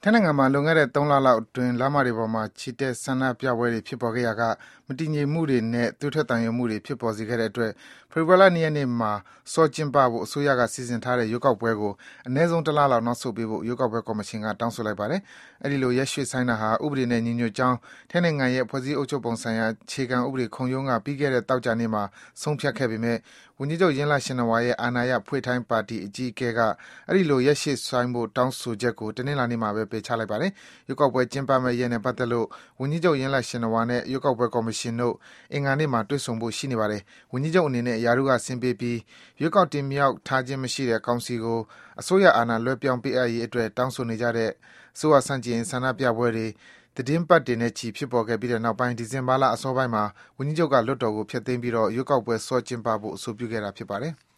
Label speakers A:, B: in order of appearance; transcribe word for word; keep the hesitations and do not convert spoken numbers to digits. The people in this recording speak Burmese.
A: ထိုင်းနိုင်ငံမှာလွန်ခဲ့တဲ့သုံးလလောက်အတွင်းလမ်းမတွေပေါ်မှာချီတက်ဆန္ဒပြပွဲတွေဖြစ်ပေါ်ခဲ့ရာကမတည်ငြိမ်မှုတွေနဲ့သွေးထွက်သံယိုမှုတွေဖြစ်ပေါ်စေခဲ့တဲ့အတွက်ဖေဖော်ဝါရီလ ၂ ရက်နေ့မှာစောကျင်းပဖို့အစိုးရကစီစဉ်ထားတဲ့ရွေးကောက်ပွဲကိုအနည်းဆုံးတလလောက်နောက်ဆုတ်ပေးဖို့ရွေးကောက်ပွဲကော်မရှင်ကတောင်းဆိုလိုက်ပါတယ်။အဲဒီလိုရက်ရွှေ့ဆိုင်းတာဟာဥပဒေနဲ့ညီညွတ်ကြောင်းထိုင်းနိုင်ငံရဲ့ဖွဲ့စည်းအုပ်ချုပ်ပုံဆိုင်ရာအခြေခံဥပဒေခုံရုံးကပြီးခဲ့တဲ့သောကြာနေ့မှာဆုံးဖြတ်ခဲ့ပေမဲ့ဝန်ကြီးချုပ်ယင်လရှင်နဝါရဲ့အာဏာရဖွဲ့ထိုင်းပါတီအကြီးအကဲကအဲဒီလိုရက်ရွှေ့ဆိုင်းဖို့တောင်းဆိုချက်ကိုတနင်္လာနေ့မှာပဲပယ်ချလိုက်ပါတယ်။ရွေးကောက်ပွဲကျင်းပမယ့်ရက်နဲ့ပတ်သက်လို့ဝန်ကြီးချုပ်ယင်လရှင်နဝါနဲ့ရွေးကောက်ပွဲကော်မရှင်တို့အင်္ဂါနေ့မှာတွေ့ဆုံဖို့ရှိနေပါတယ်။ဝန်ကြီးချုပ်အနေနဲ့ရာထူးကဆင်းပေးပြီးရွေးကောက်တင်မြှောက်ထားခြင်းမရှိတဲ့ကောင်စီကိုအစိုးရအာဏာလွှဲပြောင်းပေးအပ်ရေးအတွက်တောင်းဆိုနေကြတဲ့အစိုးရဆန့်ကျင်ရေးဆန္ဒပြပွဲတွေသီတင်းပတ်တွေနဲ့ချီဖြစ်ပေါ်ခဲ့ပြီးတဲ့နောက်ပိုင်းဒီဇင်ဘာလအစောပိုင်းမှာဝန်ကြီးချုပ်ကလွှတ်တော်ကိုဖျက်သိမ်းပြီးရွေးကောက်ပွဲစောကျင်းပဖို့အဆိုပြုခဲ့တာဖြစ်ပါတယ်။